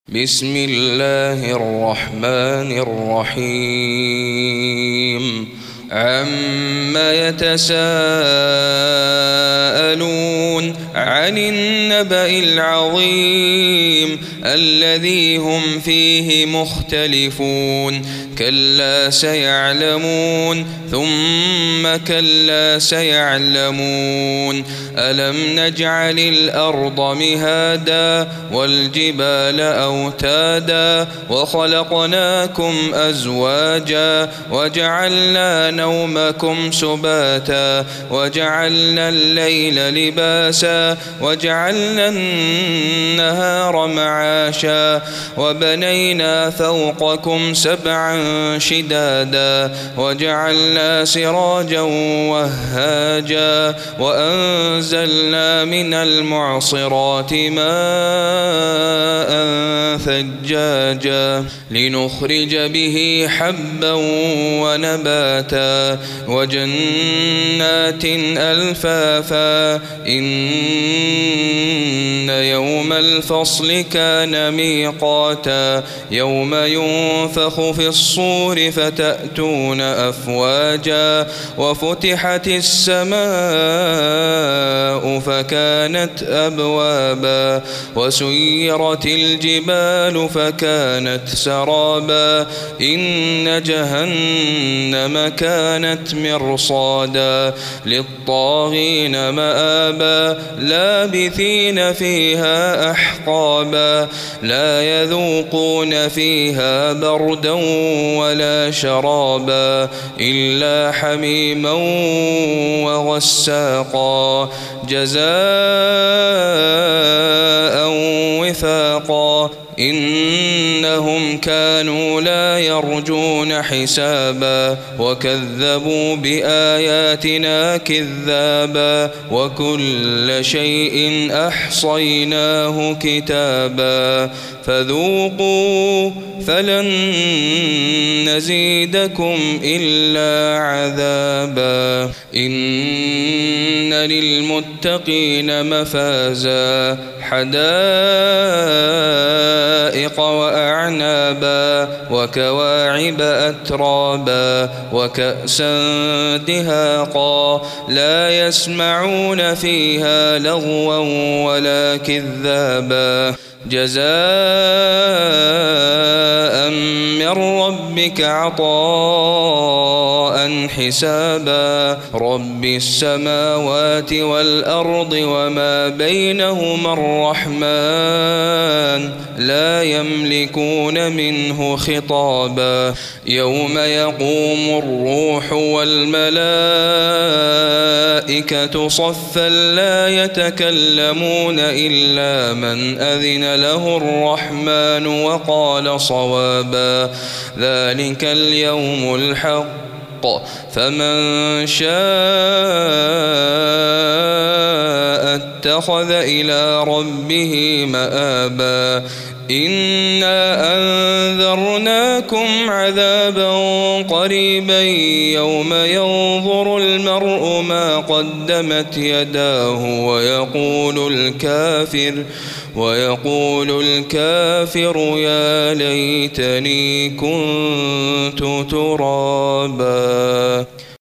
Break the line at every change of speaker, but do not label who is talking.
بسم الله الرحمن الرحيم عما يتساءلون عن النبأ العظيم الذي هم فيه مختلفون كلا سيعلمون ثم كلا سيعلمون ألم نجعل الأرض مهادا والجبال أوتادا وخلقناكم أزواجا وجعلنا نومكم سباتا وجعلنا الليل لباسا وجعلنا النهار معاشا وبنينا فوقكم سبعا شدادا وجعلنا سراجا وهاجا وأنزلنا من المعصرات ماء ثجاجا لنخرج به حبا ونباتا وجنات ألفافا إن يوم الفصل كان ميقاتا يوم ينفخ في الصور فتأتون أفواجا وفتحت السماء فكانت أبوابا وسيرت الجبال فكانت سرابا إن جهنم كانت مرصادا للطاغين مآبا لابثين فيها أحقابا لا يذوقون فيها بردا ولا شرابا إلا حميما وغساقا جزاء وفاقا إنهم كانوا لا يرجون حسابا وكذبوا بآياتنا كذابا وكل شيء أحصيناه كتابا فذوقوا فلن نزيدكم إلا عذابا إن للمتقين مفازا حدائق وأعنابا وكواعب أترابا وكأسا دهاقا لا يسمعون فيها لغوا ولا كذابا جزاء من ربك عطاء حسابا رب السماوات والأرض وما بينهما الرحمن لا يملكون منه خطابا يوم يقوم الروح والملائكة صفا لا يتكلمون إلا من أذن له الرحمن وقال صوابا ذلك اليوم الحق فمن شاء اتخذ إلى ربه مآبا إنا أنذرناكم عذابا قريبا يوم ينظر المرء ما قدمت يداه ويقول الكافر يا ليتني كنت ترابا.